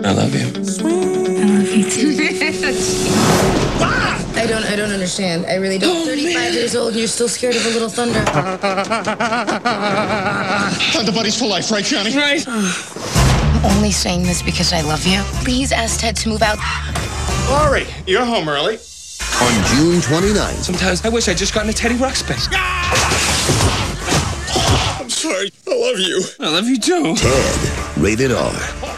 I love you. I love you too. I don't understand. I really don't. 35 years old and you're still scared of a little thunder. Thunder buddies for life, right, Johnny? Right. I'm only saying this because I love you. Please ask Ted to move out. Laurie, you're home early. On June 29th. Sometimes I wish I'd just gotten a Teddy Ruxpin. I'm sorry. I love you. I love you too. Ted, rated R.